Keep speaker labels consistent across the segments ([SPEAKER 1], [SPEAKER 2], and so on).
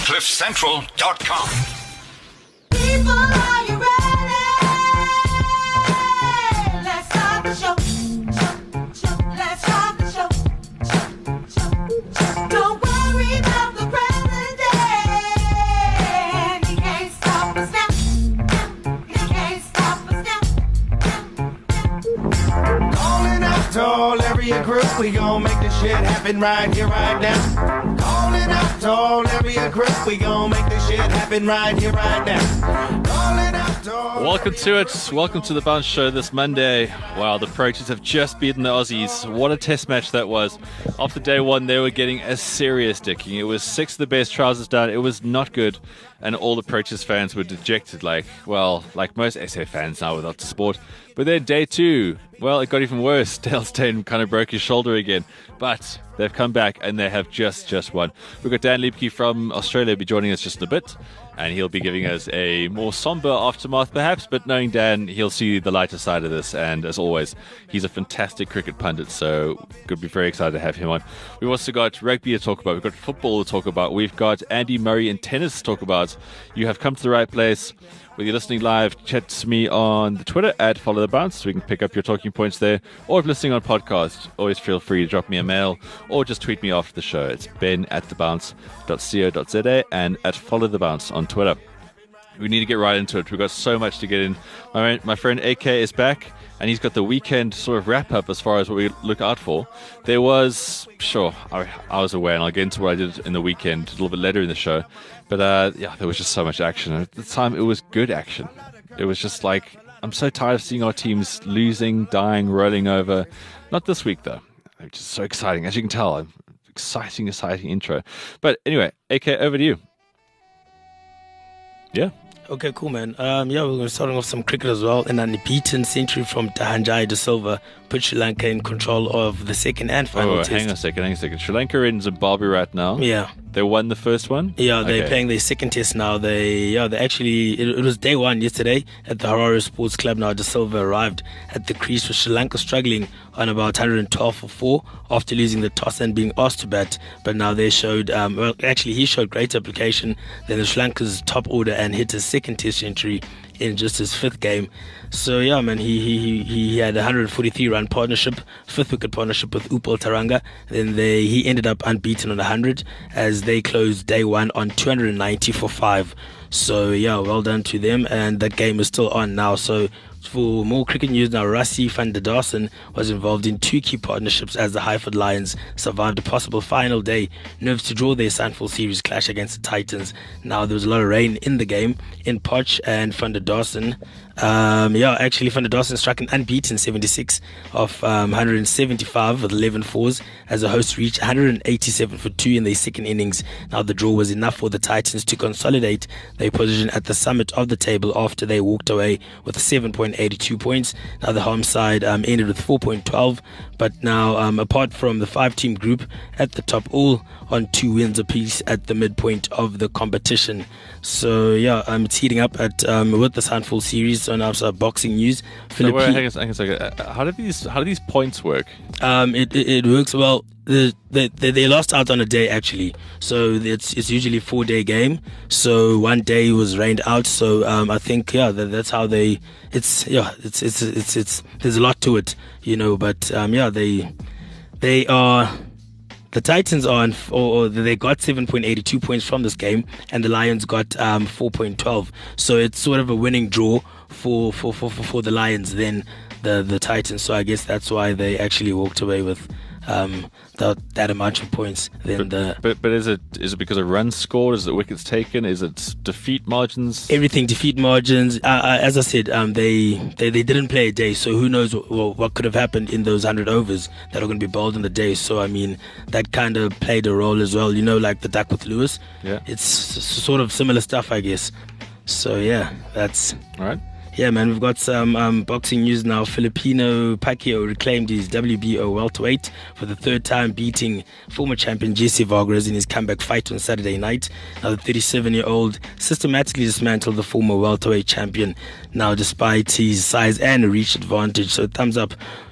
[SPEAKER 1] CliffCentral.com.
[SPEAKER 2] People, are you ready? Let's start the show. Let's start the show. Don't worry about the president. He can't stop us now. He can't stop us now.
[SPEAKER 3] Calling out to all area group, we gon' make this shit happen right here, right now. Calling out to all area group, we gon' make this shit happen right here, right now. Calling out to all
[SPEAKER 4] Welcome to it. Welcome to the Bounce Show this Monday. Wow, the Proteas have just beaten the Aussies. What a test match that was. After day one, they were getting a serious dicking. It was 6 of the best trousers down. It was not good. And all the Proteas fans were dejected, like most SA fans now without the sport. But then day two, well, it got even worse. Dale Steyn kind of broke his shoulder again. But they've come back and they have just won. We've got Dan Liebke from Australia will be joining us just in a bit. And he'll be giving us a more somber aftermath, perhaps. But knowing Dan, he'll see the lighter side of this. And as always, he's a fantastic cricket pundit. So could be very excited to have him on. We've also got rugby to talk about. We've got football to talk about. We've got Andy Murray and tennis to talk about. You have come to the right place. Whether you're listening live, chat to me on the Twitter at Follow the Bounce so we can pick up your talking points there. Or if listening on podcast, always feel free to drop me a mail or just tweet me after the show. It's ben@thebounce.co.za and at Follow the Bounce on Twitter. We need to get right into it. We've got so much to get in. My friend AK is back, and he's got the weekend sort of wrap-up as far as what we look out for. There was, I was away, and I'll get into what I did in the weekend a little bit later in the show. But, there was just so much action. And at the time, it was good action. It was just like, I'm so tired of seeing our teams losing, dying, rolling over. Not this week, though. Which is so exciting. As you can tell, exciting intro. But anyway, AK, over to you. Yeah.
[SPEAKER 5] Okay, cool, man. We're going to start off some cricket as well. An unbeaten century from Dhananjaya de Silva put Sri Lanka in control of the second and final test.
[SPEAKER 4] Hang on a second. Sri Lanka are in Zimbabwe right now.
[SPEAKER 5] Yeah.
[SPEAKER 4] They won the first one?
[SPEAKER 5] Yeah, they're playing their second test now. They actually, it was day one yesterday at the Harare Sports Club. Now, De Silva arrived at the crease with Sri Lanka struggling on about 112 for 4 after losing the toss and being asked to bat. But now they showed, he showed great application than the Sri Lanka's top order and hit his second test century in just his fifth game. So yeah, man, he had a 143-run partnership, 5th wicket partnership with Upal Taranga. Then he ended up unbeaten on 100 as they closed day one on 290 for 5. So yeah, well done to them, and that game is still on now. So for more cricket news now, Rassie van der Dussen was involved in 2 key partnerships as the Highford Lions survived a possible final day nerves to draw their Sandford series clash against the Titans. Now there was a lot of rain in the game in Poch, and van der Dussen van der Dussen struck an unbeaten 76 of 175 with 11 fours as the hosts reached 187 for 2 in their second innings. Now the draw was enough for the Titans to consolidate their position at the summit of the table after they walked away with 7.82 points. Now the home side ended with 4.12, but now apart from the 5-team group at the top, all on 2 wins apiece at the midpoint of the competition. So yeah, it's heating up at with the Sandford series. So now some boxing news.
[SPEAKER 4] Hang on a second. How do these points work?
[SPEAKER 5] It works well. They lost out on a day actually, so it's usually a 4-day game. So one day was rained out. So I think that's how they. It's there's a lot to it, But they are. The Titans are they got 7.82 points from this game, and the Lions got 4.12. So it's sort of a winning draw for the Lions than the Titans. So I guess that's why they actually walked away with that amount of points.
[SPEAKER 4] But is it because of runs scored? Is it wickets taken? Is it defeat margins?
[SPEAKER 5] Everything, defeat margins. As I said, they didn't play a day, so who knows what could have happened in those 100 overs that are going to be bowled on the day. So I mean, that kind of played a role as well. Like the duck with Lewis.
[SPEAKER 4] Yeah,
[SPEAKER 5] it's sort of similar stuff, I guess. So yeah, that's
[SPEAKER 4] all right.
[SPEAKER 5] Yeah, man, we've got some boxing news now. Filipino Pacquiao reclaimed his WBO welterweight for the 3rd time, beating former champion Jesse Vargas in his comeback fight on Saturday night. Now, the 37-year-old systematically dismantled the former welterweight champion, now despite his size and reach advantage. So thumbs up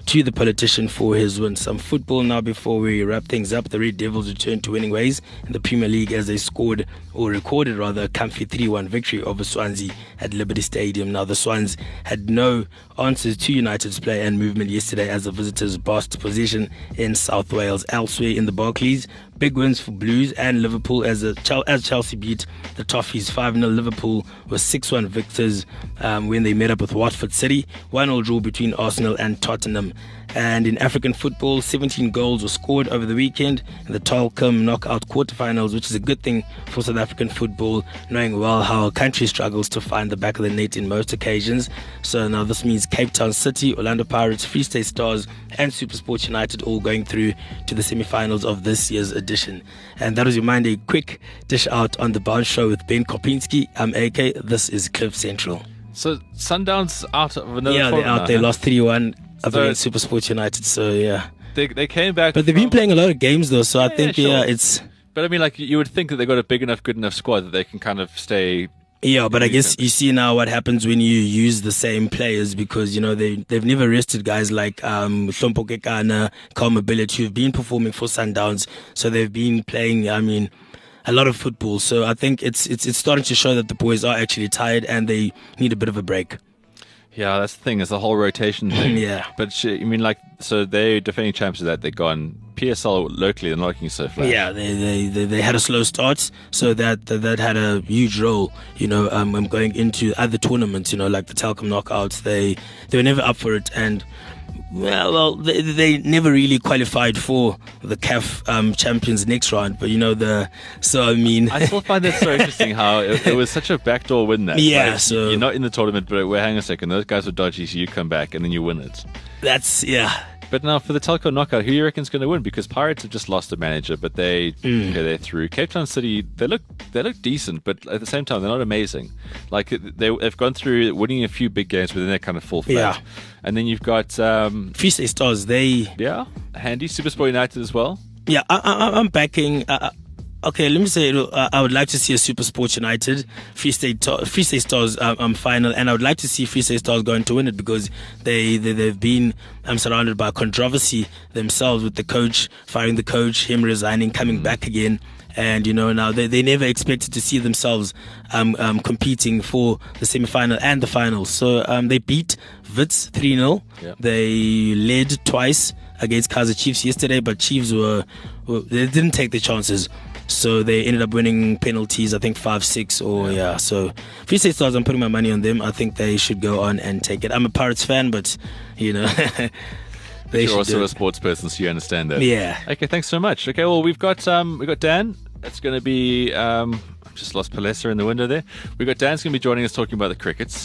[SPEAKER 5] to the politician for his win. Some football now before we wrap things up. The Red Devils returned to winning ways in the Premier League as they recorded a comfy 3-1 victory over Swansea at Liberty Stadium. Now the Swans had no answers to United's play and movement yesterday as the visitors bossed possession in South Wales. Elsewhere in the Barclays, big wins for Blues and Liverpool as Chelsea beat the Toffees 5-0. Liverpool was 6-1 victors when they met up with Watford City. 1-1 draw between Arsenal and Tottenham. And in African football, 17 goals were scored over the weekend in the Telkom knockout quarterfinals, which is a good thing for South African football, knowing well how our country struggles to find the back of the net in most occasions. So now this means Cape Town City, Orlando Pirates, Free State Stars and SuperSport United all going through to the semi-finals of this year's edition. And that was your Monday quick dish out on The Bounce Show with Ben Kopinski. I'm AK. This is Cliff Central.
[SPEAKER 4] So Sundowns out of another
[SPEAKER 5] Yeah, they're out.
[SPEAKER 4] now,
[SPEAKER 5] They
[SPEAKER 4] huh?
[SPEAKER 5] lost 3-1 up
[SPEAKER 4] So-
[SPEAKER 5] against SuperSport United. So yeah,
[SPEAKER 4] They came back,
[SPEAKER 5] but they've been playing a lot of games though. So I
[SPEAKER 4] Yeah,
[SPEAKER 5] think
[SPEAKER 4] sure.
[SPEAKER 5] it's.
[SPEAKER 4] But I mean, like you would think that they got a big enough, good enough squad that they can kind of stay.
[SPEAKER 5] Yeah, but I guess
[SPEAKER 4] Decent.
[SPEAKER 5] you see now what happens when you use the same players, because, you know, they've never rested guys like Hlompo Kekana, Kalma Billet, who've been performing for Sundowns. So they've been playing, I mean, a lot of football. So I think it's starting to show that the boys are actually tired and they need a bit of a break.
[SPEAKER 4] Yeah, that's the thing. It's the whole rotation thing.
[SPEAKER 5] Yeah.
[SPEAKER 4] But I mean, like, so they're defending champions of that. They're gone. PSL locally, they're not looking so flat.
[SPEAKER 5] Yeah, they had a slow start, so that had a huge role, you know, going into other tournaments, you know, like the Telkom knockouts. They were never up for it, and well, they never really qualified for the CAF Champions next round. But you know so I mean,
[SPEAKER 4] I still find that so interesting how it was such a backdoor win. That
[SPEAKER 5] Yeah,
[SPEAKER 4] like,
[SPEAKER 5] so-
[SPEAKER 4] you're not in the tournament, but hang a second, those guys were dodgy, so you come back and then you win it.
[SPEAKER 5] yeah.
[SPEAKER 4] But now for the Telco knockout, who do you reckon's going to win? Because Pirates have just lost a manager, but they're through. Cape Town City, they look decent, but at the same time they're not amazing. Like they've gone through winning a few big games, but then they kind of fall flat.
[SPEAKER 5] Yeah.
[SPEAKER 4] And then you've got
[SPEAKER 5] Free State Stars, handy
[SPEAKER 4] SuperSport United as well.
[SPEAKER 5] Yeah, I'm backing. Okay, let me say, I would like to see a SuperSport United, Free State Stars final, and I would like to see Free State Stars going to win it, because they've been surrounded by controversy themselves with the coach, firing the coach, him resigning, coming back again. And, you know, now they never expected to see themselves competing for the semi-final and the finals. So they beat Wits 3-0.
[SPEAKER 4] Yep.
[SPEAKER 5] They led twice against Kaizer Chiefs yesterday, but Chiefs they didn't take their chances. So they ended up winning penalties, I think 5-6 So Free State Stars, I'm putting my money on them. I think they should go on and take it. I'm a Pirates fan, but, you know, they
[SPEAKER 4] You're
[SPEAKER 5] should
[SPEAKER 4] also
[SPEAKER 5] do
[SPEAKER 4] a
[SPEAKER 5] it.
[SPEAKER 4] sports person, so you understand that.
[SPEAKER 5] Yeah.
[SPEAKER 4] Okay, thanks so much. Okay, well, we've got Dan. That's going to be. I've just lost Palesa in the window there. We've got Dan's going to be joining us talking about the Crickets.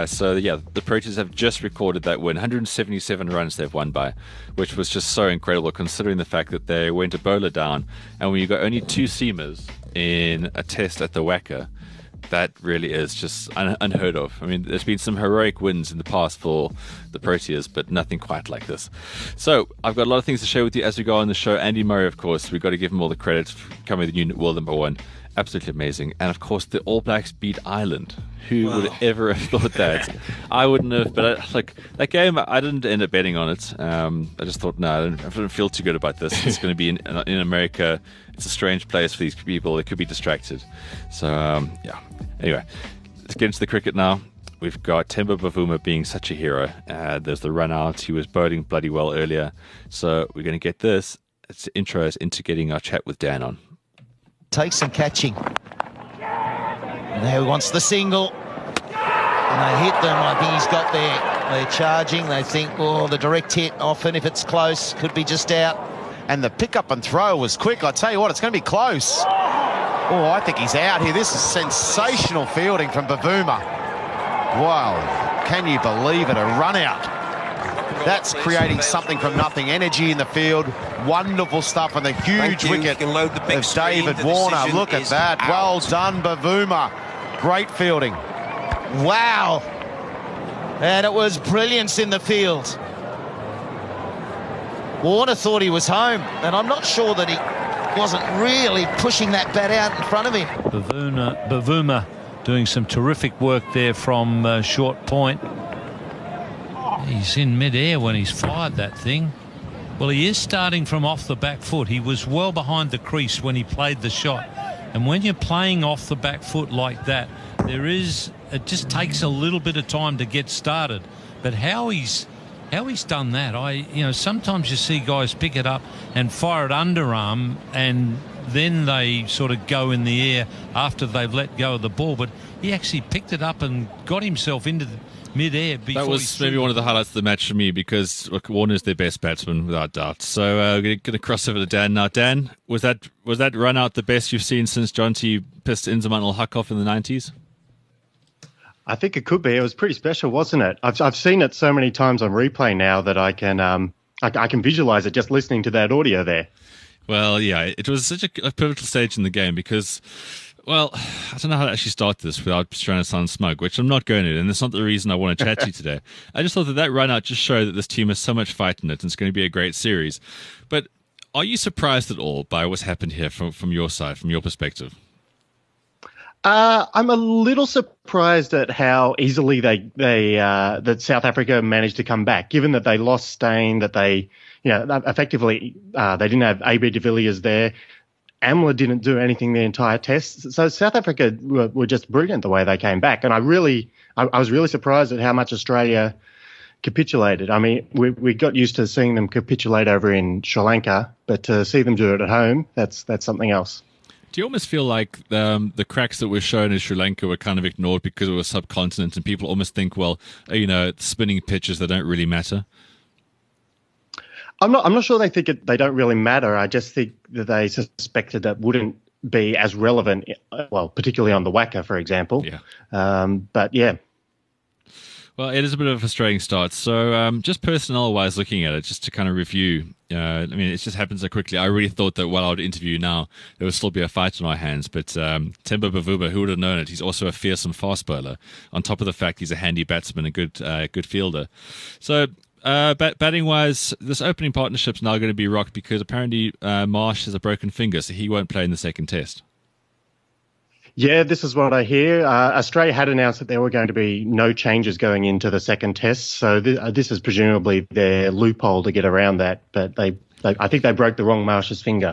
[SPEAKER 4] The Proteas have just recorded that win. 177 runs they've won by, which was just so incredible considering the fact that they went a bowler down. And when you got only 2 seamers in a test at the Wacker, that really is just unheard of. I mean, there's been some heroic wins in the past for the Proteas, but nothing quite like this. So I've got a lot of things to share with you as we go on the show. Andy Murray, of course, we've got to give him all the credit for becoming the new world number 1. Absolutely amazing. And of course, the All Blacks beat Ireland. Who would ever have thought that? I wouldn't have, but that game, I didn't end up betting on it. I just thought, no, I don't feel too good about this. It's going to be in America. It's a strange place for these people. They could be distracted. So, yeah. Anyway, let's get into the cricket now. We've got Temba Bavuma being such a hero. There's the run out. He was bowling bloody well earlier. So we're going to get this. Let's intro us into getting our chat with Dan on.
[SPEAKER 1] Takes some catching. And now he wants the single. And they hit them. I think he's got they're charging. They think, oh, the direct hit, often if it's close, could be just out.
[SPEAKER 6] And the pick-up and throw was quick. I tell you what, it's going to be close. Oh, I think he's out here. This is sensational fielding from Bavuma. Wow, can you believe it? A run out. That's creating something from nothing. Energy in the field. Wonderful stuff on the huge wicket
[SPEAKER 7] load the big
[SPEAKER 6] of
[SPEAKER 7] screen.
[SPEAKER 6] David
[SPEAKER 7] The
[SPEAKER 6] Warner.
[SPEAKER 7] decision
[SPEAKER 6] Look at
[SPEAKER 7] is
[SPEAKER 6] that.
[SPEAKER 7] out.
[SPEAKER 6] Well done, Bavuma. Great fielding.
[SPEAKER 1] Wow. And it was brilliance in the field. Warner thought he was home, and I'm not sure that he wasn't really pushing that bat out in front of him.
[SPEAKER 8] Bavuma doing some terrific work there from short point.
[SPEAKER 7] He's in mid-air when he's fired that thing. Well, he is starting from off the back foot. He was well behind the crease when he played the shot. And when you're playing off the back foot like that, it just takes a little bit of time to get started. But how he's done that, sometimes you see guys pick it up and fire it underarm, and then they sort of go in the air after they've let go of the ball. But he actually picked it up and got himself into the mid-air before. That
[SPEAKER 4] was maybe one of the highlights of the match for me, because look, Warner's their best batsman without doubt. So we're going to cross over to Dan now. Dan, was that run out the best you've seen since Jonty pissed Inzamam ul-Haq off in the 90s?
[SPEAKER 8] I think it could be. It was pretty special, wasn't it? I've seen it so many times on replay now that I can visualize it just listening to that audio there.
[SPEAKER 4] Well, yeah, it was such a pivotal stage in the game because, well, I don't know how to actually start this without trying to sound smug, which I'm not going to, and that's not the reason I want to chat to you today. I just thought that run out just showed that this team has so much fight in it, and it's going to be a great series. But are you surprised at all by what's happened here from your side, from your perspective?
[SPEAKER 8] I'm a little surprised at how easily that South Africa managed to come back, given that they lost Steyn, that they, effectively they didn't have AB de Villiers there. Amla didn't do anything the entire test. So South Africa were just brilliant the way they came back. And I was really surprised at how much Australia capitulated. I mean, we got used to seeing them capitulate over in Sri Lanka, but to see them do it at home, that's something else.
[SPEAKER 4] Do you almost feel like the cracks that were shown in Sri Lanka were kind of ignored because it was subcontinent, and people almost think, well, spinning pitches, they don't really matter?
[SPEAKER 8] I'm not sure they think they don't really matter. I just think that they suspected that wouldn't be as relevant, well, particularly on the WACA, for example.
[SPEAKER 4] Yeah.
[SPEAKER 8] But yeah.
[SPEAKER 4] Well, it is a bit of a frustrating start. So just personnel-wise, looking at it, just to kind of review, it just happens so quickly. I really thought that while I would interview now, there would still be a fight on our hands. But Temba Bavuma, who would have known it? He's also a fearsome fast bowler, on top of the fact he's a handy batsman, a good fielder. So batting-wise, this opening partnership's now going to be rocked because apparently Marsh has a broken finger, so he won't play in the second test.
[SPEAKER 8] Yeah, this is what I hear. Australia had announced that there were going to be no changes going into the second test, so this is presumably their loophole to get around that. But I think they broke the wrong Marsh's finger.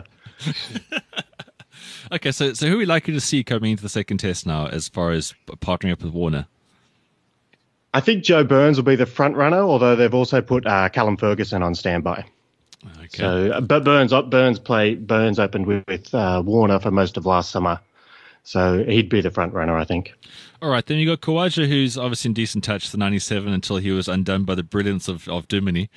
[SPEAKER 4] Okay, so who are we likely to see coming into the second test now, as far as partnering up with Warner?
[SPEAKER 8] I think Joe Burns will be the front runner, although they've also put Callum Ferguson on standby.
[SPEAKER 4] Okay.
[SPEAKER 8] So, but Burns opened with Warner for most of last summer. So he'd be the front runner, I think.
[SPEAKER 4] All right, then you got Khawaja, who's obviously in decent touch to 97 until he was undone by the brilliance of Dumini,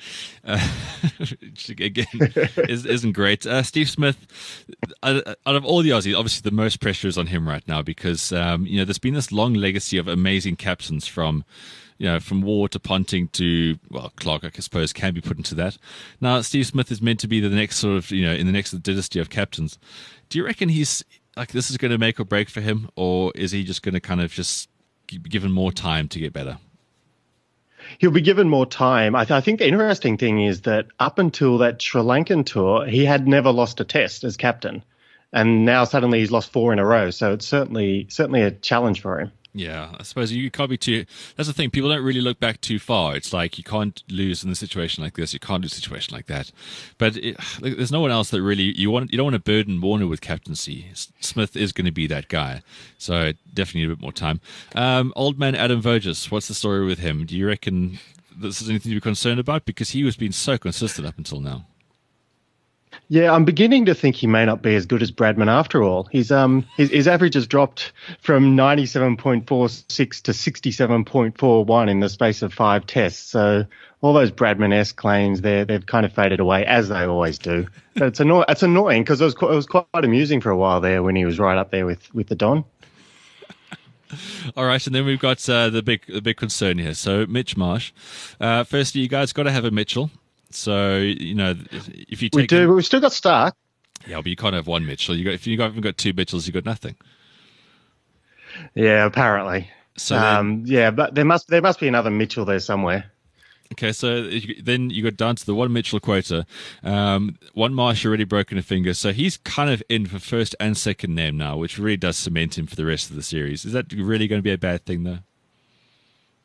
[SPEAKER 4] which again isn't great. Steve Smith, out of all the Aussies, obviously the most pressure is on him right now because there's been this long legacy of amazing captains from Ward to Ponting to, well, Clark, I suppose, can be put into that. Now, Steve Smith is meant to be the next sort of, in the next dynasty of captains. Do you reckon he's like this is going to make or break for him, or is he just going to kind of just be given more time to get better?
[SPEAKER 8] He'll be given more time. I think the interesting thing is that up until that Sri Lankan tour, he had never lost a test as captain, and now suddenly he's lost 4 in a row. So it's certainly a challenge for him.
[SPEAKER 4] Yeah, I suppose you can't be too. That's the thing. People don't really look back too far. It's like you can't lose in a situation like this. You can't lose a situation like that. But there's no one else that really you don't want to burden Warner with captaincy. Smith is going to be that guy, so definitely need a bit more time. Old man Adam Voges, what's the story with him? Do you reckon this is anything to be concerned about? Because he was being so consistent up until now.
[SPEAKER 8] Yeah, I'm beginning to think he may not be as good as Bradman after all. His average has dropped from 97.46 to 67.41 in the space of 5 tests. So all those Bradman-esque claims, they've kind of faded away, as they always do. But it's annoying because it was quite amusing for a while there when he was right up there with the Don.
[SPEAKER 4] All right, and then we've got the big concern here. So Mitch Marsh. Firstly, you guys got to have a Mitchell. So, if you take...
[SPEAKER 8] We've still got Stark.
[SPEAKER 4] Yeah, but you can't have one Mitchell. If you haven't got 2 Mitchells, you've got nothing.
[SPEAKER 8] Yeah, apparently. So but there must be another Mitchell there somewhere.
[SPEAKER 4] Okay, so then you got down to the 1 Mitchell quota. 1 Marsh already broken a finger, so he's kind of in for first and second name now, which really does cement him for the rest of the series. Is that really going to be a bad thing, though?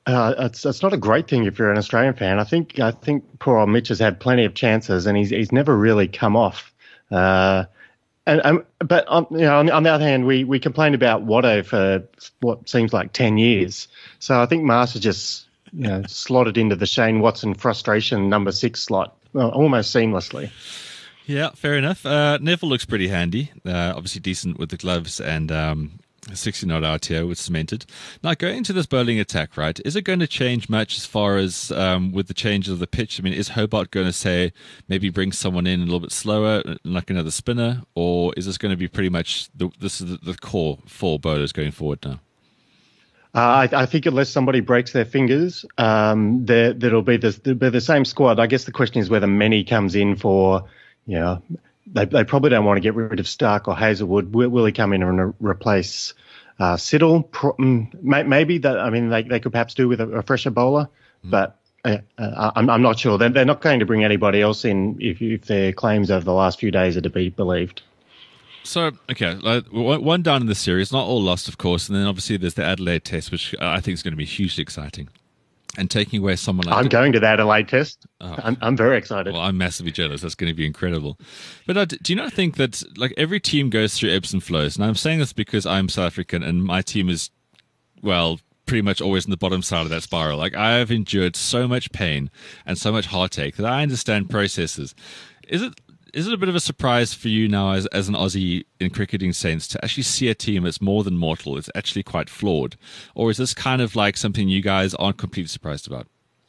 [SPEAKER 8] It's not a great thing if you're an Australian fan. I think poor old Mitch has had plenty of chances and he's never really come off. But on the other hand, we complained about Watto for what seems like 10 years. So I think Marsh has just slotted into the Shane Watson frustration number 6 slot almost seamlessly.
[SPEAKER 4] Yeah, fair enough. Neville looks pretty handy. Obviously decent with the gloves and 60-knot RTO with cemented. Now, going into this bowling attack, right, is it going to change much as far as with the changes of the pitch? I mean, is Hobart going to say maybe bring someone in a little bit slower, like another spinner, or is this going to be pretty much this is the core 4 bowlers going forward now?
[SPEAKER 8] I think unless somebody breaks their fingers, there'll be the same squad. I guess the question is whether Many comes in for, they probably don't want to get rid of Stark or Hazelwood. Will he come in and replace Siddle? Maybe that. I mean, they could perhaps do with a fresher bowler, but I'm not sure. They're not going to bring anybody else in if their claims over the last few days are to be believed.
[SPEAKER 4] So, okay, one down in the series, not all lost, of course, and then obviously there's the Adelaide Test, which I think is going to be hugely exciting. And taking away someone like...
[SPEAKER 8] I'm going to the Adelaide Test. I'm very excited.
[SPEAKER 4] Well, I'm massively jealous. That's going to be incredible. But do you not think that every team goes through ebbs and flows? And I'm saying this because I'm South African and my team is, pretty much always in the bottom side of that spiral. I have endured so much pain and so much heartache that I understand processes. Is it a bit of a surprise for you now as an Aussie in cricketing sense to actually see a team that's more than mortal, it's actually quite flawed? Or is this kind of like something you guys aren't completely surprised about?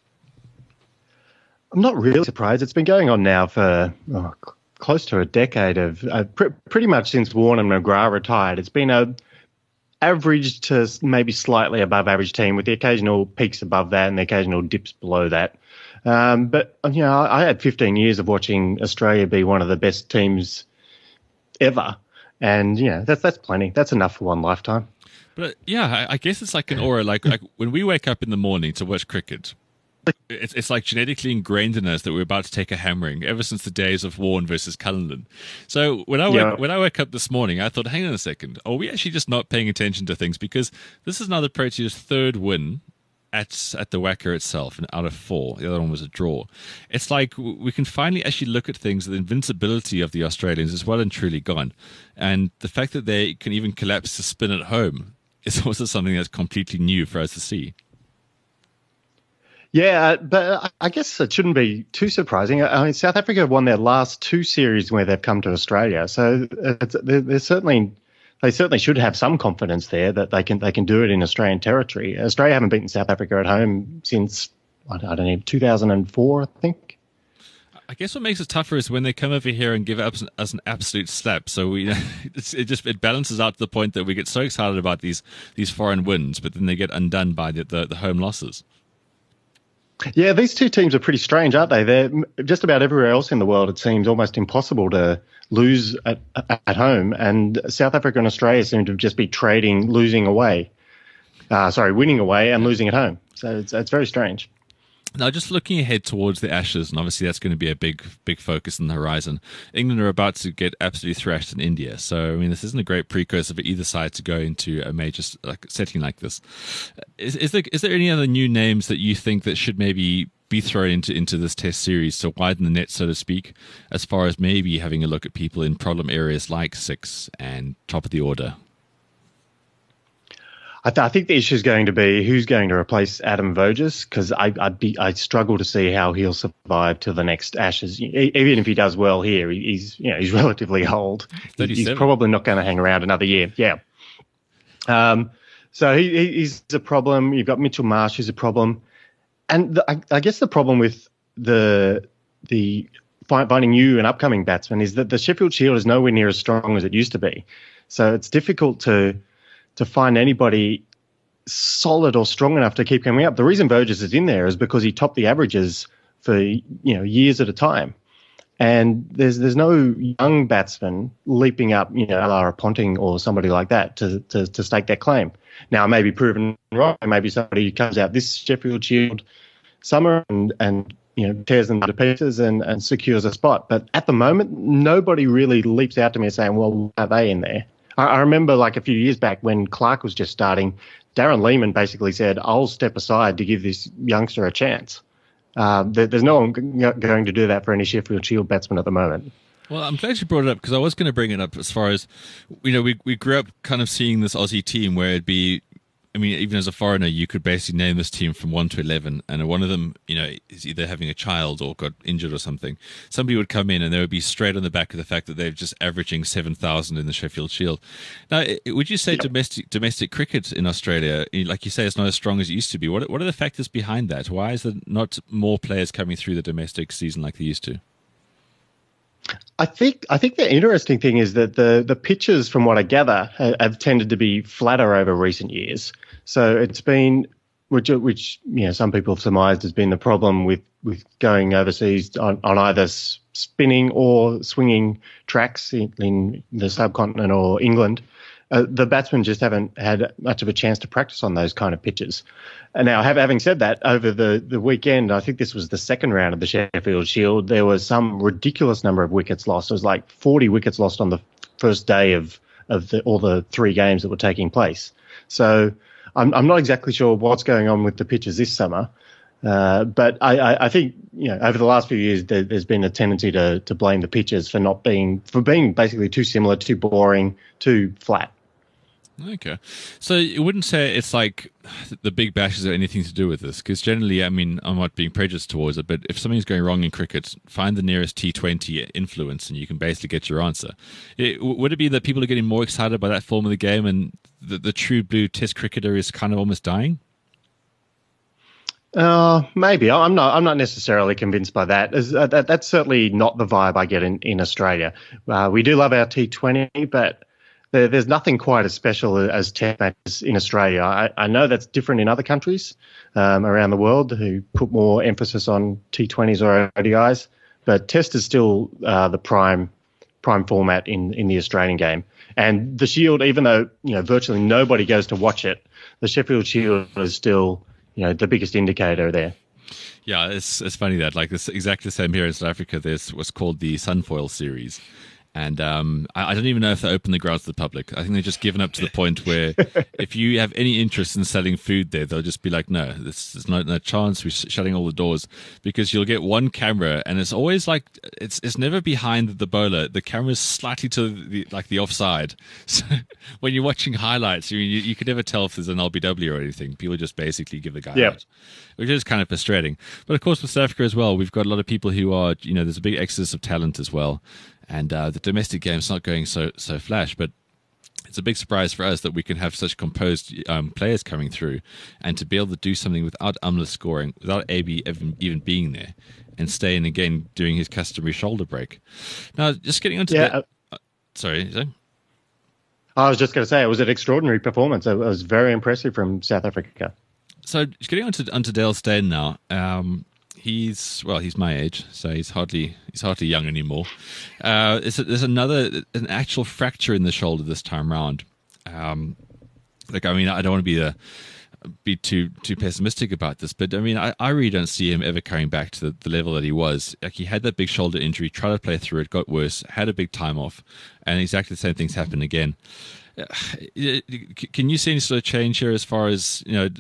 [SPEAKER 8] I'm not really surprised. It's been going on now for close to a decade of pretty much since Warne and McGrath retired. It's been a average to maybe slightly above average team with the occasional peaks above that and the occasional dips below that. But, I had 15 years of watching Australia be one of the best teams ever. And, that's plenty. That's enough for one lifetime.
[SPEAKER 4] But, I guess it's like an aura. Like when we wake up in the morning to watch cricket, it's like genetically ingrained in us that we're about to take a hammering ever since the days of Warne versus Cullinan. So when I woke up this morning, I thought, hang on a second. Are we actually just not paying attention to things? Because this is now the Proteas' 3rd win at the WACA itself, and out of 4. The other one was a draw. It's like we can finally actually look at things. The invincibility of the Australians is well and truly gone. And the fact that they can even collapse the spin at home is also something that's completely new for us to see.
[SPEAKER 8] Yeah, but I guess it shouldn't be too surprising. I mean, South Africa won their last 2 series where they've come to Australia. So they certainly should have some confidence there that they can do it in Australian territory. Australia haven't beaten South Africa at home since, 2004, I think.
[SPEAKER 4] I guess what makes it tougher is when they come over here and give us an absolute slap. So it balances out to the point that we get so excited about these foreign wins, but then they get undone by the home losses.
[SPEAKER 8] Yeah, these two teams are pretty strange, aren't they? They're just about everywhere else in the world. It seems almost impossible to lose at home, and South Africa and Australia seem to just be winning away and losing at home. So it's very strange.
[SPEAKER 4] Now, just looking ahead towards the Ashes, and obviously that's going to be a big focus on the horizon. England are about to get absolutely thrashed in India. So, I mean, this isn't a great precursor for either side to go into a major setting like this. Is there any other new names that you think that should maybe be thrown into this test series to widen the net, so to speak, as far as maybe having a look at people in problem areas like 6 and top of the order?
[SPEAKER 8] I think the issue is going to be who's going to replace Adam Voges, because I struggle to see how he'll survive to the next Ashes. Even if he does well here, he's relatively old. 37. He's probably not going to hang around another year. Yeah. So he's a problem. You've got Mitchell Marsh, who's a problem, and I guess the problem with the finding new and upcoming batsmen is that the Sheffield Shield is nowhere near as strong as it used to be. So it's difficult to find anybody solid or strong enough to keep coming up. The reason Voges is in there is because he topped the averages for years at a time, and there's no young batsman leaping up, Lara Ponting or somebody like that to stake that claim. Now, it may be proven wrong. Maybe somebody comes out this Sheffield Shield summer and tears them to pieces and secures a spot. But at the moment, nobody really leaps out to me saying, well, why are they in there? I remember like a few years back when Clark was just starting, Darren Lehman basically said, I'll step aside to give this youngster a chance. There's no one going to do that for any Sheffield Shield batsman at the moment.
[SPEAKER 4] Well, I'm glad you brought it up because I was going to bring it up as far as, we grew up kind of seeing this Aussie team where it'd be, I mean, even as a foreigner, you could basically name this team from 1 to 11, and one of them, is either having a child or got injured or something. Somebody would come in and they would be straight on the back of the fact that they're just averaging 7,000 in the Sheffield Shield. Now, would you say domestic cricket in Australia, like you say, it's not as strong as it used to be? What are the factors behind that? Why is there not more players coming through the domestic season like they used to?
[SPEAKER 8] I think the interesting thing is that the pitches, from what I gather, have tended to be flatter over recent years. So it's been, which some people have surmised has been the problem with going overseas on either spinning or swinging tracks in the subcontinent or England. The batsmen just haven't had much of a chance to practice on those kind of pitches. And now, having said that, over the weekend, I think this was the second round of the Sheffield Shield, there was some ridiculous number of wickets lost. It was like 40 wickets lost on the first day of all the 3 games that were taking place. So I'm not exactly sure what's going on with the pitches this summer. But I think, over the last few years, there's been a tendency to blame the pitches for being basically too similar, too boring, too flat.
[SPEAKER 4] Okay. So you wouldn't say it's like the big bashes have anything to do with this? Because generally, I mean, I'm not being prejudiced towards it, but if something's going wrong in cricket, find the nearest T20 influence and you can basically get your answer. Would it be that people are getting more excited by that form of the game and the true blue test cricketer is kind of almost dying?
[SPEAKER 8] Maybe. I'm not necessarily convinced by that. That's certainly not the vibe I get in Australia. We do love our T20, but there's nothing quite as special as Test matches in Australia. I know that's different in other countries around the world who put more emphasis on T20s or ODIs, but Test is still the prime format in the Australian game. And the Shield, even though virtually nobody goes to watch it, the Sheffield Shield is still the biggest indicator there.
[SPEAKER 4] Yeah, it's funny that like this exactly the same here in South Africa. There's what's called the Sunfoil series. And I don't even know if they open the grounds to the public. I think they've just given up to the point where if you have any interest in selling food there, they'll just be like, no, there's no chance. We're shutting all the doors, because you'll get one camera and it's always like it's never behind the bowler. The camera's slightly to the offside. So when you're watching highlights, you can never tell if there's an LBW or anything. People just basically give the guy out, which is kind of frustrating. But of course, with South Africa as well, we've got a lot of people who are, there's a big exodus of talent as well. And the domestic game's not going so flash, but it's a big surprise for us that we can have such composed players coming through, and to be able to do something without Umla scoring, without AB even being there, and stay in again doing his customary shoulder break. Now, just getting onto that. Sorry, so?
[SPEAKER 8] I was just going to say it was an extraordinary performance. It was very impressive from South Africa.
[SPEAKER 4] So, just getting onto Dale Steyn now. He's my age, so he's hardly young anymore. There's an actual fracture in the shoulder this time round. I don't want to be too pessimistic about this, but I mean, I really don't see him ever coming back to the level that he was. Like, he had that big shoulder injury, tried to play through it, got worse, had a big time off, and exactly the same things happened again. Can you see any sort of change here as far as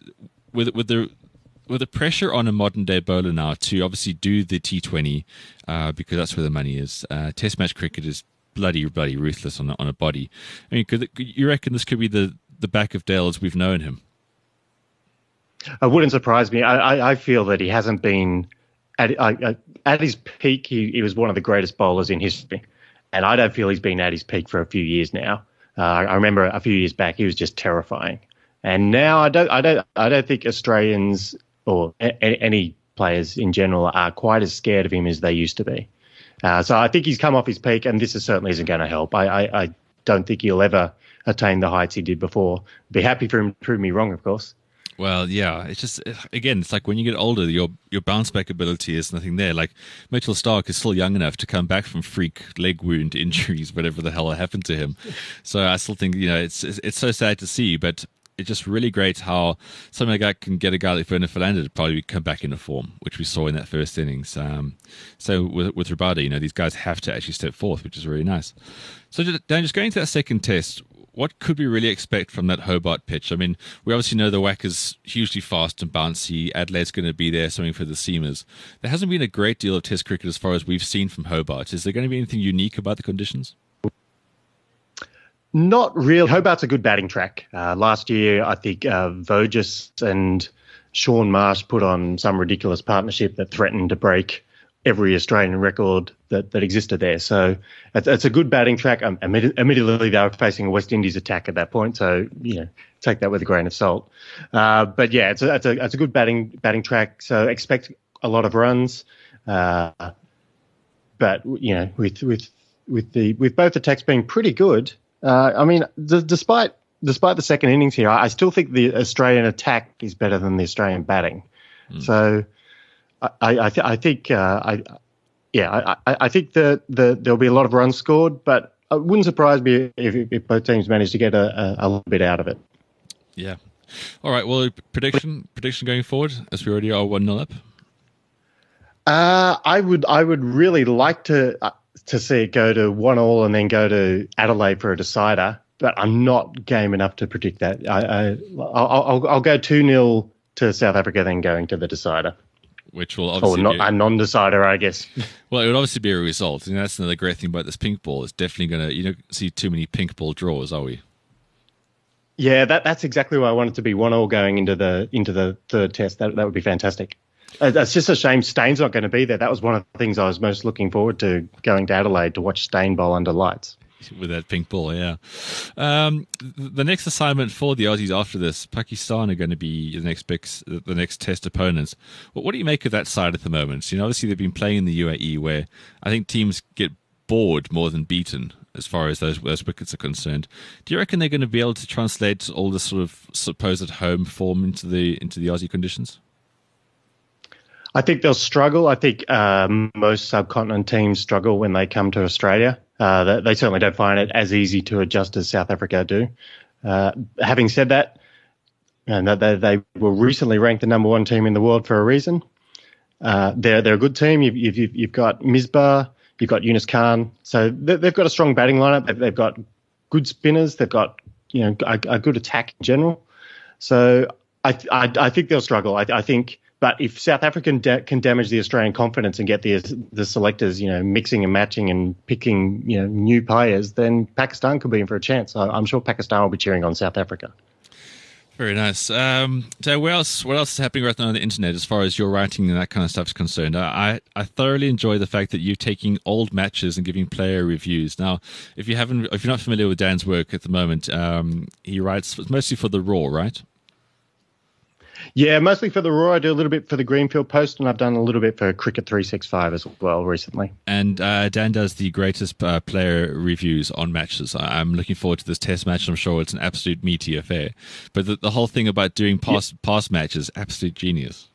[SPEAKER 4] with the pressure on a modern-day bowler now to obviously do the T20 because that's where the money is? Test match cricket is bloody ruthless on a body. I mean, you reckon this could be the back of Dale as we've known him?
[SPEAKER 8] It wouldn't surprise me. I feel that he hasn't been at his peak. He was one of the greatest bowlers in history, and I don't feel he's been at his peak for a few years now. I remember a few years back he was just terrifying, and now I don't think Australians or any players in general are quite as scared of him as they used to be. So I think he's come off his peak, and this certainly isn't going to help. I don't think he'll ever attain the heights he did before. Be happy for him to prove me wrong, of course.
[SPEAKER 4] Well, yeah, it's just, again, it's like when you get older, your bounce back ability is nothing there. Like, Mitchell Starc is still young enough to come back from freak leg wound injuries, whatever the hell happened to him. So I still think, it's so sad to see, but it's just really great how something like that can get a guy like Werner Philander to probably come back into form, which we saw in that first innings. So with Rabada, these guys have to actually step forth, which is really nice. So Dan, just going to that second test, what could we really expect from that Hobart pitch? I mean, we obviously know the whack is hugely fast and bouncy. Adelaide's going to be there, something for the seamers. There hasn't been a great deal of Test cricket as far as we've seen from Hobart. Is there going to be anything unique about the conditions?
[SPEAKER 8] Not real. Hobart's a good batting track. Last year, I think Voges and Sean Marsh put on some ridiculous partnership that threatened to break every Australian record that existed there. So it's a good batting track. Admittedly, they were facing a West Indies attack at that point, so take that with a grain of salt. But yeah, it's a good batting track. So expect a lot of runs. But with both attacks being pretty good, despite the second innings here, I still think the Australian attack is better than the Australian batting. So I think that there'll be a lot of runs scored, but it wouldn't surprise me if both teams manage to get a little bit out of it.
[SPEAKER 4] Yeah. All right. Well, prediction going forward, as we already are 1-0 up.
[SPEAKER 8] I would really like to see it go to 1-1 and then go to Adelaide for a decider, but I'm not game enough to predict that. I'll go 2-0 to South Africa, then going to the decider.
[SPEAKER 4] Which will obviously
[SPEAKER 8] be a non-decider, I guess.
[SPEAKER 4] Well, it would obviously be a result. And that's another great thing about this pink ball. It's definitely going to, you don't see too many pink ball draws, are we?
[SPEAKER 8] Yeah, that's exactly why I want it to be 1-1 going into the third test. That would be fantastic. It's just a shame Staines not going to be there. That was one of the things I was most looking forward to, going to Adelaide to watch Stain bowl under lights.
[SPEAKER 4] With that pink ball, yeah. The next assignment for the Aussies after this, Pakistan are going to be the next test opponents. Well, what do you make of that side at the moment? Obviously they've been playing in the UAE, where I think teams get bored more than beaten as far as those wickets are concerned. Do you reckon they're going to be able to translate all this sort of supposed home form into the Aussie conditions?
[SPEAKER 8] I think they'll struggle. I think most subcontinent teams struggle when they come to Australia. They certainly don't find it as easy to adjust as South Africa do. Having said that, they were recently ranked the number one team in the world for a reason. They're a good team. You've got Misbah, you've got Yunus Khan. So they've got a strong batting lineup. They've got good spinners. They've got a good attack in general. So I think they'll struggle. I think. But if South Africa can damage the Australian confidence and get the selectors, mixing and matching and picking, new players, then Pakistan could be in for a chance. I'm sure Pakistan will be cheering on South Africa.
[SPEAKER 4] Very nice. So what else is happening right now on the internet as far as your writing and that kind of stuff is concerned? I thoroughly enjoy the fact that you're taking old matches and giving player reviews. Now, if you're not familiar with Dan's work at the moment, he writes mostly for the Raw, right?
[SPEAKER 8] Yeah, mostly for the Raw. I do a little bit for the Greenfield Post, and I've done a little bit for Cricket 365 as well recently.
[SPEAKER 4] And Dan does the greatest player reviews on matches. I'm looking forward to this test match. I'm sure it's an absolute meaty affair. But the whole thing about doing past matches, absolute genius.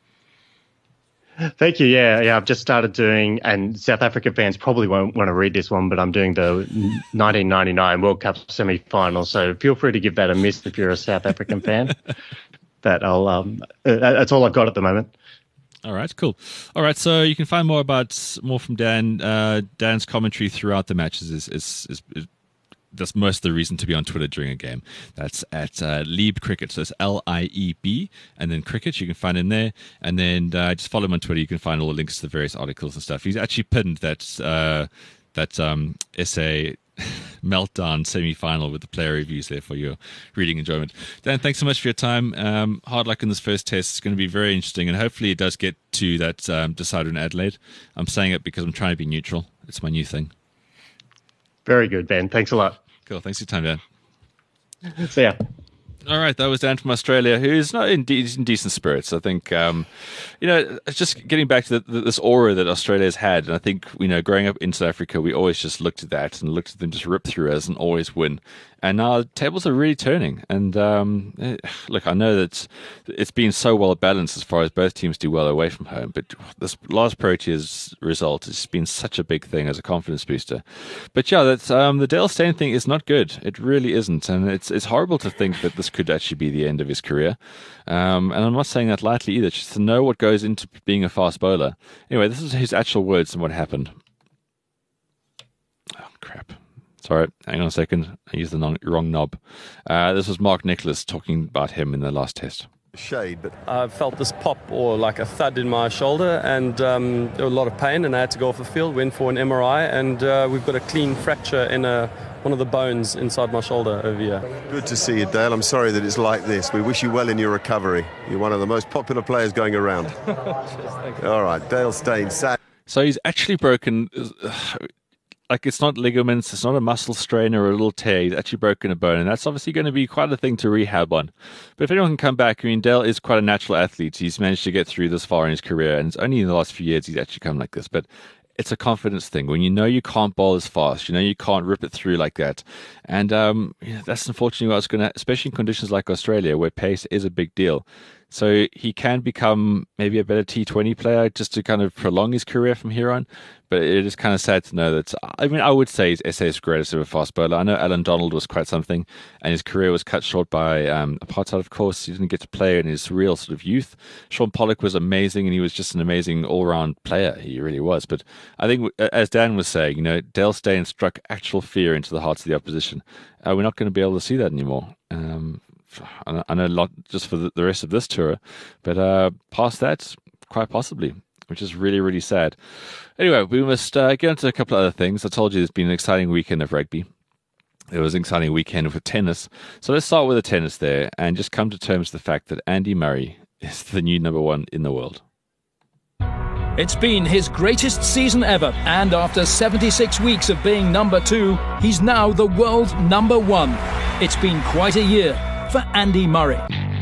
[SPEAKER 8] Thank you. Yeah, I've just started doing, and South African fans probably won't want to read this one, but I'm doing the 1999 World Cup semi-final. So feel free to give that a miss if you're a South African fan. That that's all I've got at the moment.
[SPEAKER 4] All right, cool. All right, so you can find more from Dan. Dan's commentary throughout the matches is that's most of the reason to be on Twitter during a game. That's at Lieb Cricket, so it's LIEB, and then Cricket. You can find him there, and then just follow him on Twitter. You can find all the links to the various articles and stuff. He's actually pinned that essay meltdown semi-final with the player reviews there for your reading enjoyment. Dan, thanks so much for your time. Hard luck in this first test. It's going to be very interesting, and hopefully it does get to that decider in Adelaide. I'm saying it because I'm trying to be neutral. It's my new thing.
[SPEAKER 8] Very good, Ben. Thanks a lot.
[SPEAKER 4] Cool. Thanks for your time, Dan.
[SPEAKER 8] See ya.
[SPEAKER 4] All right, that was Dan from Australia, who's not in decent spirits. I think, just getting back to this aura that Australia's had, and I think, growing up in South Africa, we always just looked at that and looked at them just rip through us and always win. And now the tables are really turning. And look, I know that it's been so well balanced as far as both teams do well away from home, but this last Proteas result has been such a big thing as a confidence booster. But yeah, that's the Dale Steyn thing is not good. It really isn't, and it's horrible to think that this could actually be the end of his career. And I'm not saying that lightly either. Just to know what goes into being a fast bowler. Anyway, this is his actual words and what happened. Oh crap. Sorry, hang on a second. I used the wrong knob. This was Mark Nicholas talking about him in the last test.
[SPEAKER 9] Shade, but I felt this pop or like a thud in my shoulder, and there was a lot of pain, and I had to go off the field, went for an MRI, and we've got a clean fracture in one of the bones inside my shoulder over here.
[SPEAKER 10] Good to see you, Dale. I'm sorry that it's like this. We wish you well in your recovery. You're one of the most popular players going around.
[SPEAKER 9] Cheers,
[SPEAKER 10] all right, Dale Steyn, sad.
[SPEAKER 4] So he's actually broken... Like, it's not ligaments, it's not a muscle strain or a little tear. He's actually broken a bone, and that's obviously going to be quite a thing to rehab on. But if anyone can come back, I mean, Dale is quite a natural athlete. He's managed to get through this far in his career, and it's only in the last few years he's actually come like this. But it's a confidence thing. When you know you can't bowl as fast, you know you can't rip it through like that. And that's unfortunately what's going to, especially in conditions like Australia, where pace is a big deal. So he can become maybe a better T20 player just to kind of prolong his career from here on. But it is kind of sad to know that, I mean, I would say he's SA's greatest ever fast bowler. I know Alan Donald was quite something, and his career was cut short by apartheid, of course. He didn't get to play in his real sort of youth. Shaun Pollock was amazing, and he was just an amazing all-round player. He really was. But I think, as Dan was saying, you know, Dale Steyn struck actual fear into the hearts of the opposition. We're not going to be able to see that anymore. I know a lot just for the rest of this tour, but past that, quite possibly, which is really, really sad. Anyway, we must get into a couple of other things. I told you there's been an exciting weekend of rugby. There was an exciting weekend with tennis. So let's start with the tennis there and just come to terms with the fact that Andy Murray is the new number one in the world.
[SPEAKER 11] It's been his greatest season ever, and after 76 weeks of being number 2, he's now the world number 1. It's been quite a year for Andy Murray.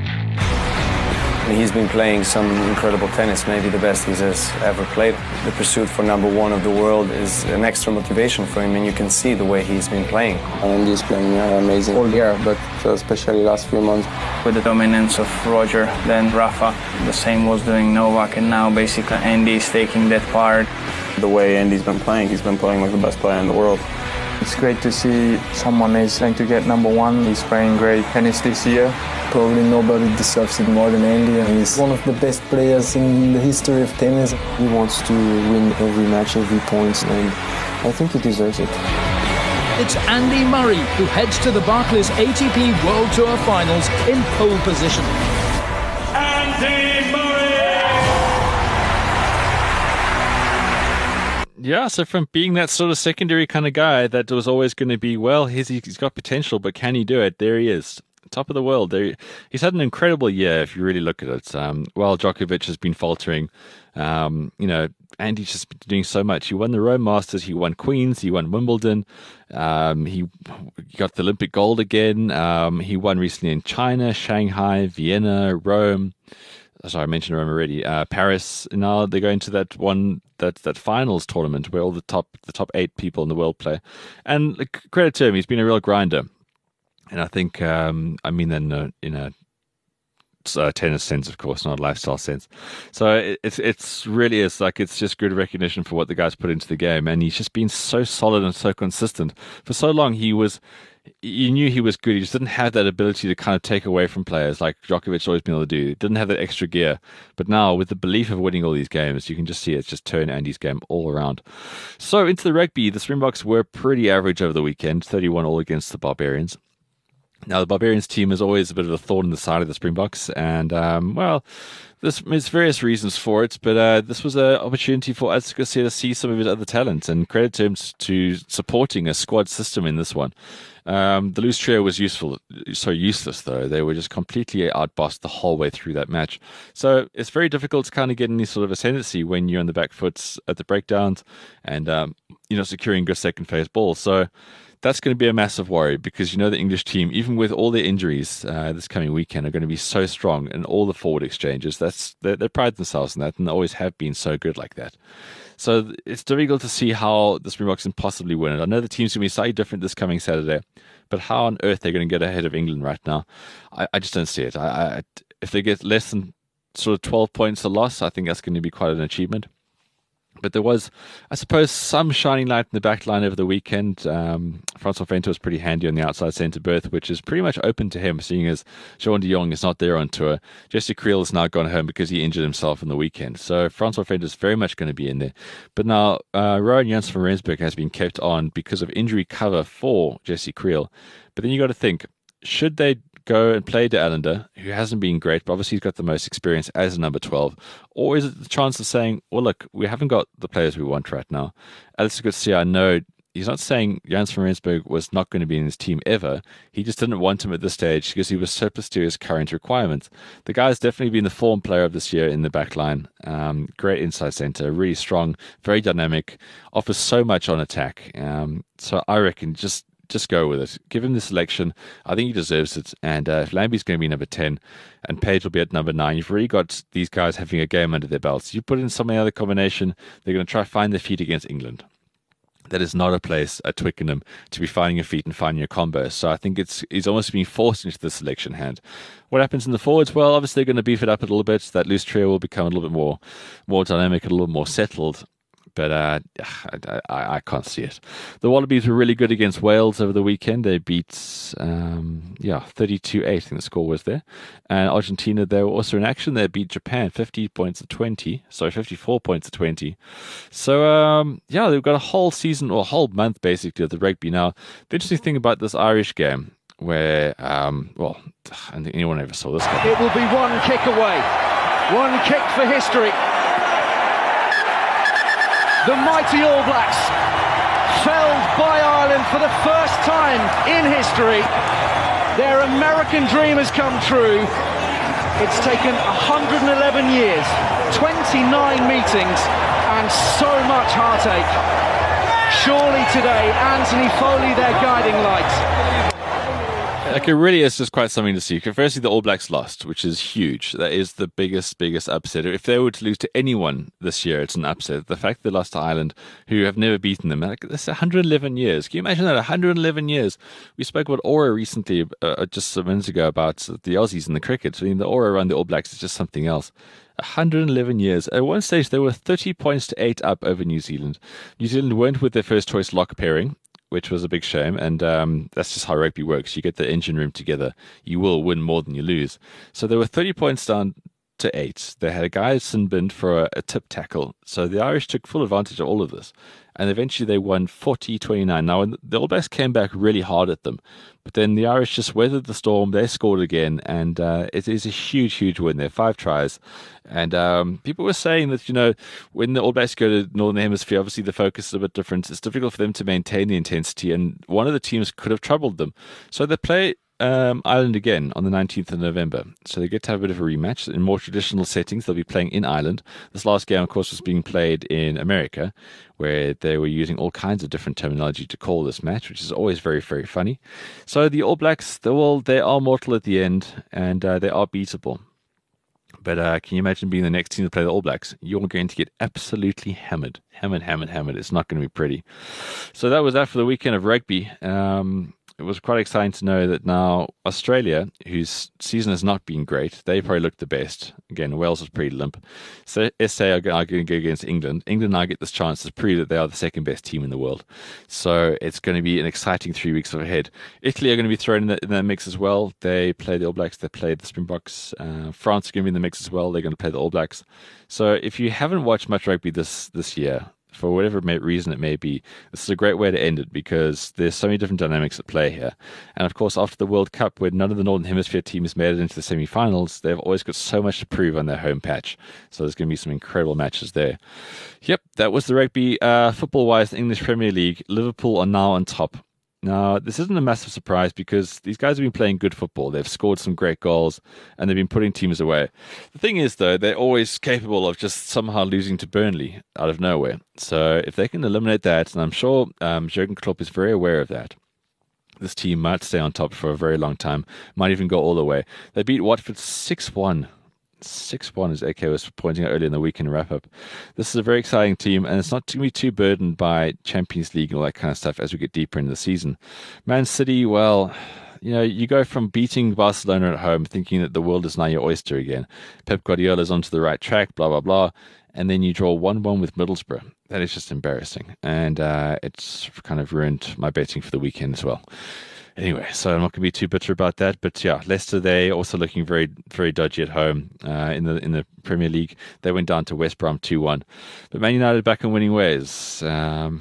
[SPEAKER 12] He's been playing some incredible tennis, maybe the best he's ever played. The pursuit for number 1 of the world is an extra motivation for him, and you can see the way he's been playing.
[SPEAKER 13] Andy's playing amazing all year, but especially last few months.
[SPEAKER 14] With the dominance of Roger, then Rafa, the same was doing Novak, and now basically Andy's taking that part.
[SPEAKER 13] The way Andy's been playing, he's been playing like the best player in the world.
[SPEAKER 15] It's great to see someone is trying to get number 1. He's playing great tennis this year.
[SPEAKER 16] Probably nobody deserves it more than Andy, and he's one of the best players in the history of tennis.
[SPEAKER 17] He wants to win every match, every point, and I think he deserves it.
[SPEAKER 11] It's Andy Murray who heads to the Barclays ATP World Tour Finals in pole position.
[SPEAKER 18] Andy Murray!
[SPEAKER 4] Yeah, so from being that sort of secondary kind of guy that was always going to be, well, he's got potential, but can he do it? There he is. Top of the world. He's had an incredible year if you really look at it. While Djokovic has been faltering, Andy's just been doing so much. He won the Rome Masters, he won Queens, he won Wimbledon, he got the Olympic gold again. He won recently in China, Shanghai, Vienna, Rome. Sorry, I mentioned Rome already. Paris. Now they're going to that finals tournament where all the top 8 people in the world play. And credit to him, he's been a real grinder. And I think, I mean that in a tennis sense, of course, not a lifestyle sense. So it's really is like, it's just good recognition for what the guy's put into the game. And he's just been so solid and so consistent. For so long, you knew he was good. He just didn't have that ability to kind of take away from players like Djokovic's always been able to do. He didn't have that extra gear. But now, with the belief of winning all these games, you can just see it's just turned Andy's game all around. So into the rugby, the Springboks were pretty average over the weekend, 31 all against the Barbarians. Now, the Barbarians team is always a bit of a thorn in the side of the Springboks, and, there's various reasons for it, but this was an opportunity for Alex Garcia to see some of his other talent, and credit to him to supporting a squad system in this one. The loose trio was useless, though. They were just completely outbossed the whole way through that match. So it's very difficult to kind of get any sort of ascendancy when you're on the back foot at the breakdowns and, securing good second phase balls. So that's going to be a massive worry because the English team, even with all their injuries this coming weekend, are going to be so strong in all the forward exchanges. They pride themselves in that, and they always have been so good like that. So it's difficult to see how the Springboks can possibly win it. I know the team's going to be slightly different this coming Saturday, but how on earth they're going to get ahead of England right now, I just don't see it. If they get less than sort of 12 points a loss, I think that's going to be quite an achievement. But there was, I suppose, some shining light in the back line over the weekend. Francois Venter was pretty handy on the outside centre berth, which is pretty much open to him, seeing as Jean de Jong is not there on tour. Jesse Creel has now gone home because he injured himself on the weekend. So Francois Venter is very much going to be in there. But now Rowan Janssen from Rensburg has been kept on because of injury cover for Jesse Creel. But then you got to think, should they go and play De Allender, who hasn't been great, but obviously he's got the most experience as a number 12? Or is it the chance of saying, well, look, we haven't got the players we want right now? Alistair Coetzee, I know he's not saying Jans van Rensburg was not going to be in his team ever. He just didn't want him at this stage because he was surplus to his current requirements. The guy's definitely been the form player of this year in the back line. Great inside centre, really strong, very dynamic, offers so much on attack. So I reckon just go with it. Give him the selection. I think he deserves it. And if Lambie's going to be number 10 and Page will be at number 9, you've already got these guys having a game under their belts. You put in some other combination, they're going to try to find their feet against England. That is not a place at Twickenham to be finding your feet and finding your combo. So I think he's almost being forced into the selection hand. What happens in the forwards? Well, obviously they're going to beef it up a little bit. That loose trio will become a little bit more dynamic, a little more settled. But I can't see it. The Wallabies were really good against Wales over the weekend. They beat 32-8, I think the score was there. And Argentina, they were also in action. They beat Japan 54 points to 20. So, they've got a whole season or a whole month basically of the rugby now. The interesting thing about this Irish game, where, I don't think anyone ever saw this game.
[SPEAKER 18] It will be one kick away. One kick for history. The mighty All Blacks, felled by Ireland for the first time in history. Their American dream has come true. It's taken 111 years, 29 meetings, and so much heartache. Surely today, Anthony Foley, their guiding light.
[SPEAKER 4] Like, it really is just quite something to see. Firstly, the All Blacks lost, which is huge. That is the biggest upset. If they were to lose to anyone this year, it's an upset. The fact they lost to Ireland, who have never beaten them, that's 111 years. Can you imagine that? 111 years. We spoke about Aura recently, just some minutes ago, about the Aussies and the cricket. I mean, the Aura around the All Blacks is just something else. 111 years. At one stage, they were 30 points to 8 up over New Zealand. New Zealand weren't with their first choice lock pairing, which was a big shame, and that's just how rugby works. You get the engine room together, you will win more than you lose. So they were 30 points down to 8. They had a guy sin-binned for a tip tackle, so the Irish took full advantage of all of this, and eventually they won 40-29. Now, the All Blacks came back really hard at them, but then the Irish just weathered the storm. They scored again, and it is a huge win. They're 5 tries. And people were saying that, when the All Blacks go to Northern Hemisphere, obviously the focus is a bit different. It's difficult for them to maintain the intensity, and one of the teams could have troubled them. So they play Ireland again on the 19th of November. So they get to have a bit of a rematch. In more traditional settings, they'll be playing in Ireland. This last game, of course, was being played in America, where they were using all kinds of different terminology to call this match, which is always very, very funny. So the All Blacks, they are mortal at the end, and they are beatable. But can you imagine being the next team to play the All Blacks? You're going to get absolutely hammered. It's not going to be pretty. So that was that for the weekend of rugby. It was quite exciting to know that now Australia, whose season has not been great, they probably looked the best. Again, Wales was pretty limp. So SA are going to go against England. England now get this chance to prove that they are the second best team in the world. So it's going to be an exciting 3 weeks ahead. Italy are going to be thrown in that mix as well. They play the All Blacks. They play the Springboks. France are going to be in the mix as well. They're going to play the All Blacks. So if you haven't watched much rugby this year, for whatever reason it may be, this is a great way to end it because there's so many different dynamics at play here. And of course, after the World Cup, where none of the Northern Hemisphere teams made it into the semi-finals, they've always got so much to prove on their home patch. So there's going to be some incredible matches there. Yep, that was the rugby. Football-wise, the English Premier League, Liverpool are now on top. Now, this isn't a massive surprise because these guys have been playing good football. They've scored some great goals and they've been putting teams away. The thing is, though, they're always capable of just somehow losing to Burnley out of nowhere. So if they can eliminate that, and I'm sure Jurgen Klopp is very aware of that, this team might stay on top for a very long time, might even go all the way. They beat Watford 6-1. 6-1, as AK was pointing out earlier in the weekend wrap-up. This is a very exciting team, and it's not going to be too burdened by Champions League and all that kind of stuff as we get deeper into the season. Man City, well, you go from beating Barcelona at home, thinking that the world is now your oyster again. Pep Guardiola's onto the right track, blah, blah, blah. and then you draw 1-1 with Middlesbrough. That is just embarrassing, and it's kind of ruined my betting for the weekend as well. Anyway, so I'm not going to be too bitter about that, but yeah, Leicester, they also looking very, very dodgy at home in the Premier League. They went down to West Brom 2-1, but Man United back in winning ways. I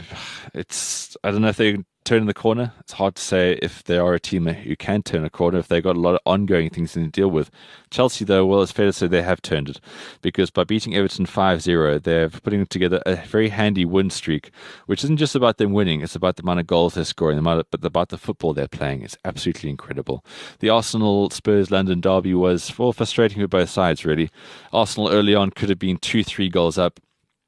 [SPEAKER 4] don't know if they turn the corner. It's hard to say if they are a team who can turn a corner, if they've got a lot of ongoing things to deal with. Chelsea, though, well, it's fair to say they have turned it, because by beating Everton 5-0, they're putting together a very handy win streak, which isn't just about them winning, it's about the amount of goals they're scoring, but about the football they're playing. It's absolutely incredible. The Arsenal-Spurs-London derby was frustrating for both sides, really. Arsenal early on could have been 2-3 goals up,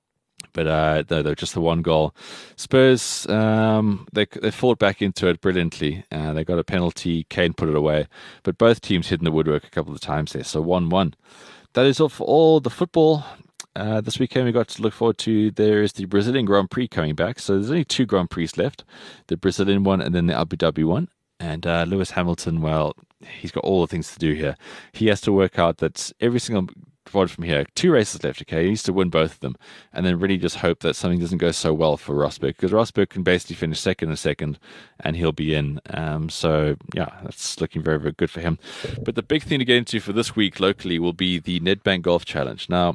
[SPEAKER 4] but they're just the one goal. Spurs, they fought back into it brilliantly. They got a penalty, Kane put it away, but both teams hit in the woodwork a couple of times there, so 1-1. That is all for all the football. This weekend we got to look forward to, there is the Brazilian Grand Prix coming back, so there's only 2 Grand Prix left, the Brazilian one and then the Abu Dhabi one. And Lewis Hamilton, well, he's got all the things to do here. He has to work out that every single from here, 2 races left, okay? He needs to win both of them, and then really just hope that something doesn't go so well for Rosberg, because Rosberg can basically finish second, and he'll be in. So, yeah, that's looking very, very good for him. But the big thing to get into for this week locally will be the Nedbank Golf Challenge. Now,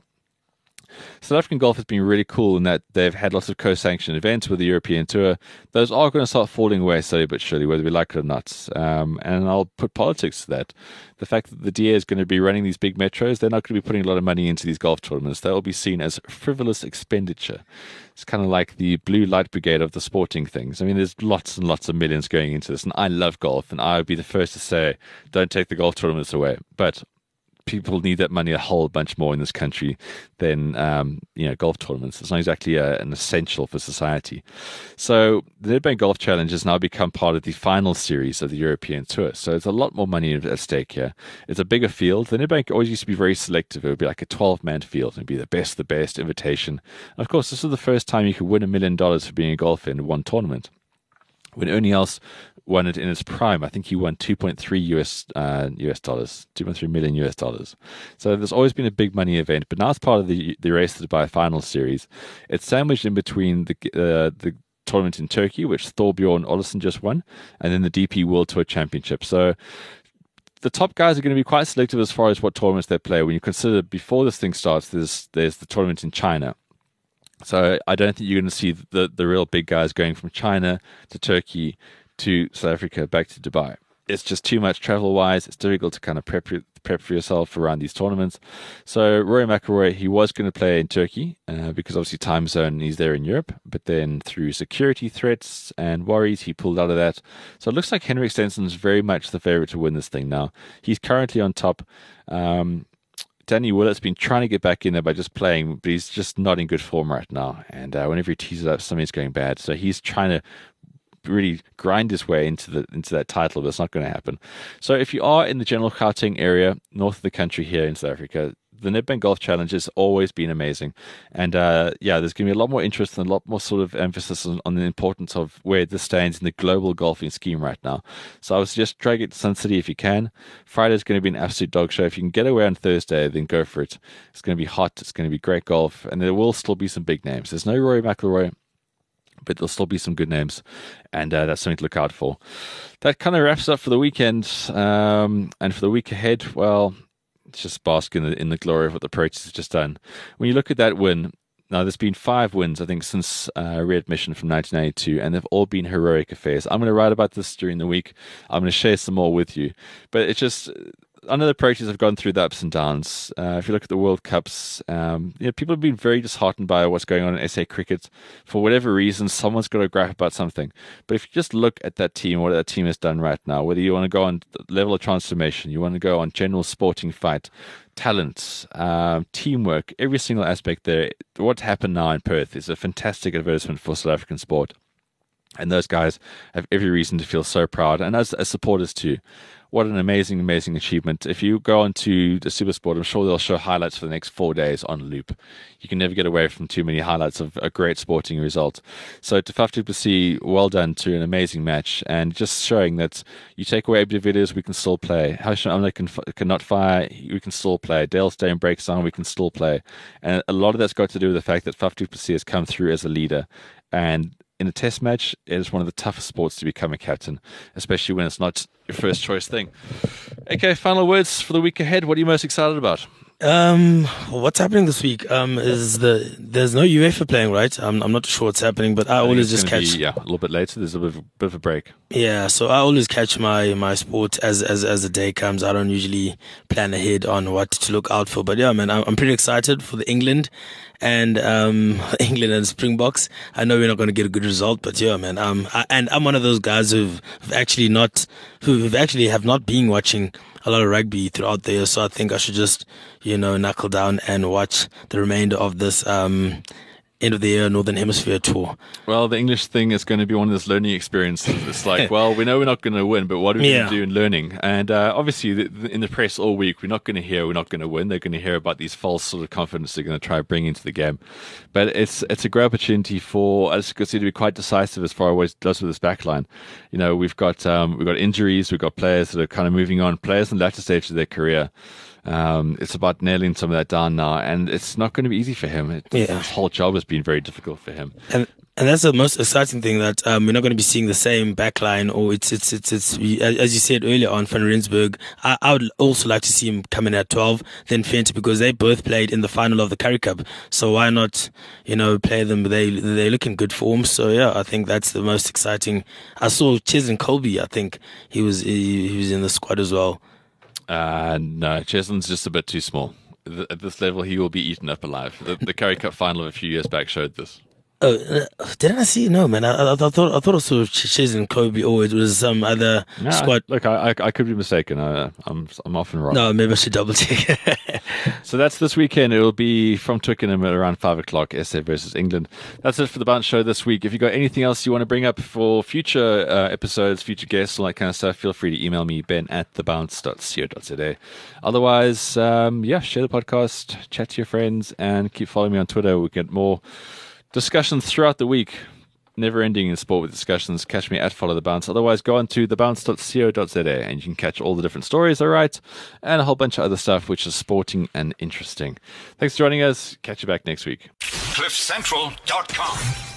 [SPEAKER 4] South African golf has been really cool in that they've had lots of co-sanctioned events with the European Tour. Those are going to start falling away slowly but surely, whether we like it or not. And I'll put politics to that. The fact that the DA is going to be running these big metros, they're not going to be putting a lot of money into these golf tournaments. They will be seen as frivolous expenditure. It's kind of like the blue light brigade of the sporting things. I mean, there's lots and lots of millions going into this, and I love golf, and I would be the first to say, don't take the golf tournaments away. But people need that money a whole bunch more in this country than golf tournaments. It's not exactly an essential for society. So the Nedbank Golf Challenge has now become part of the final series of the European Tour. So there's a lot more money at stake here. It's a bigger field. The Nedbank always used to be very selective. It would be like a 12-man field. It would be the best invitation. And of course, this is the first time you could win $1 million for being a golfer in one tournament. When Ernie Els won it in its prime, I think he won $2.3 million. So there's always been a big money event, but now it's part of the Race to Dubai final series. It's sandwiched in between the tournament in Turkey, which Thorbjorn Olesen just won, and then the DP World Tour Championship. So the top guys are going to be quite selective as far as what tournaments they play. When you consider before this thing starts, there's the tournament in China. So I don't think you're going to see the real big guys going from China to Turkey to South Africa back to Dubai. It's just too much travel-wise. It's difficult to kind of prep for yourself around these tournaments. So Rory McIlroy, he was going to play in Turkey because obviously time zone, he's there in Europe. But then through security threats and worries, he pulled out of that. So it looks like Henrik Stensson's very much the favorite to win this thing now. He's currently on top. Danny Willett's been trying to get back in there by just playing, but he's just not in good form right now. And whenever he tees it up, something's going bad. So he's trying to really grind his way into that title, but it's not going to happen. So if you are in the general Gauteng area, north of the country here in South Africa, the Nedbank Golf Challenge has always been amazing. And there's going to be a lot more interest and a lot more sort of emphasis on the importance of where this stands in the global golfing scheme right now. So I would suggest drag it to Sun City if you can. Friday's going to be an absolute dog show. If you can get away on Thursday, then go for it. It's going to be hot. It's going to be great golf. And there will still be some big names. There's no Rory McIlroy, but there'll still be some good names, and that's something to look out for. That kind of wraps up for the weekend, and for the week ahead, well, it's just bask in the glory of what the Proteas has just done. When you look at that win, now there's been 5 wins, I think, since readmission from 1992, and they've all been heroic affairs. I'm going to write about this during the week. I'm going to share some more with you, but it's just, I know the Proteas have gone through the ups and downs. If you look at the World Cups, people have been very disheartened by what's going on in SA cricket. For whatever reason, someone's got to graph about something. But if you just look at that team, what that team has done right now, whether you want to go on level of transformation, you want to go on general sporting fight, talent, teamwork, every single aspect there, what's happened now in Perth is a fantastic advertisement for South African sport. And those guys have every reason to feel so proud, and as supporters too. what an amazing, amazing achievement. If you go onto the Supersport, I'm sure they'll show highlights for the next 4 days on loop. You can never get away from too many highlights of a great sporting result. So to Faf du Plessis, well done to an amazing match, and just showing that you take away AB de Villiers, we can still play. Hashim Amla cannot fire, we can still play. Dale Steyn breaks down, we can still play. And a lot of that's got to do with the fact that Faf du Plessis has come through as a leader. And in a test match, it is one of the toughest sports to become a captain, especially when it's not your first choice thing. Okay, final words for the week ahead. What are you most excited about?
[SPEAKER 5] What's happening this week? Is there's no UEFA playing, right? I'm not sure what's happening, but I always just catch.
[SPEAKER 4] A little bit later. There's a bit of a break.
[SPEAKER 5] Yeah, so I always catch my sport as the day comes. I don't usually plan ahead on what to look out for, but yeah, man, I'm pretty excited for the England and Springboks. I know we're not going to get a good result, but yeah, man, I'm one of those guys who've actually have not been watching a lot of rugby throughout the year, so I think I should just, knuckle down and watch the remainder of this end of the year Northern Hemisphere tour.
[SPEAKER 4] Well, the English thing is going to be one of those learning experiences. It's like, well, we know we're not going to win, but what are we going to do in learning? And obviously, in the press all week, we're not going to hear we're not going to win. They're going to hear about these false sort of confidence they're going to try to bring into the game. But it's a great opportunity for us to be quite decisive as far as what it does with this backline. We've got injuries, we've got players that are kind of moving on, players in the latter stage of their career. It's about nailing some of that down now, and it's not going to be easy for him. His whole job has been very difficult for him.
[SPEAKER 5] And that's the most exciting thing, that we're not going to be seeing the same backline, or it's as you said earlier on, Van Rensburg. I would also like to see him come in at 12, then Fenty, because they both played in the final of the Currie Cup. So why not, play them? They look in good form. So yeah, I think that's the most exciting. I saw Cheslin Colby. I think he was in the squad as well.
[SPEAKER 4] No, Cheslin's just a bit too small. At this level, he will be eaten up alive. The Currie Cup final of a few years back showed this.
[SPEAKER 5] Oh, didn't I see? No, man. I thought I saw Cheslin Colby, or it was some other squad.
[SPEAKER 4] Look, I could be mistaken. I'm often wrong.
[SPEAKER 5] No, maybe I should double check.
[SPEAKER 4] So that's this weekend. It will be from Twickenham at around 5 o'clock, SA versus England. That's it for the Bounce Show this week. If you've got anything else you want to bring up for future episodes, future guests, all that kind of stuff, feel free to email me, ben@thebounce.co.za. Otherwise, share the podcast, chat to your friends, and keep following me on Twitter. We'll get more discussions throughout the week. Never ending in sport with discussions. Catch me at Follow the Bounce. Otherwise, go on to thebounce.co.za and you can catch all the different stories I write and a whole bunch of other stuff which is sporting and interesting. Thanks for joining us. Catch you back next week.
[SPEAKER 19] CliffCentral.com